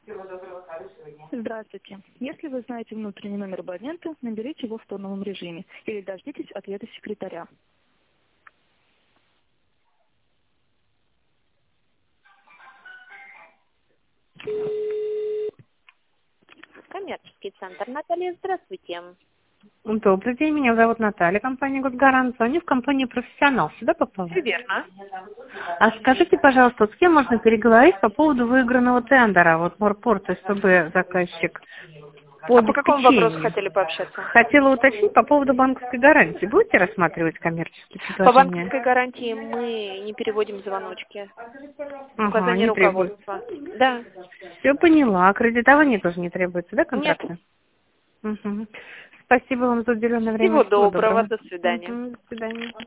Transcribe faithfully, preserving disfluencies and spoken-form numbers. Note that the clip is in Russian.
Здравствуйте. Если вы знаете внутренний номер абонента, наберите его в тоновом режиме или дождитесь ответа секретаря. Коммерческий центр. Наталья, здравствуйте. Добрый день, меня зовут Наталья, компания «Госгарант». Звоню в компанию «Профессионал». Сюда попала? Все верно. А скажите, пожалуйста, вот с кем можно переговорить по поводу выигранного тендера? Вот Морпорт, СПБ, заказчик. По А по какому вопросу обеспечению. хотели пообщаться? Хотела уточнить по поводу банковской гарантии. Будете рассматривать коммерческие По предложения? банковской гарантии мы не переводим звоночки. Ага, Указание не требуется. руководства. Да. Все поняла. Кредитование тоже не требуется, да, Нет. контракта? Угу. Спасибо вам за уделенное время. Всего Всего доброго. доброго. До свидания. Мгм, до свидания.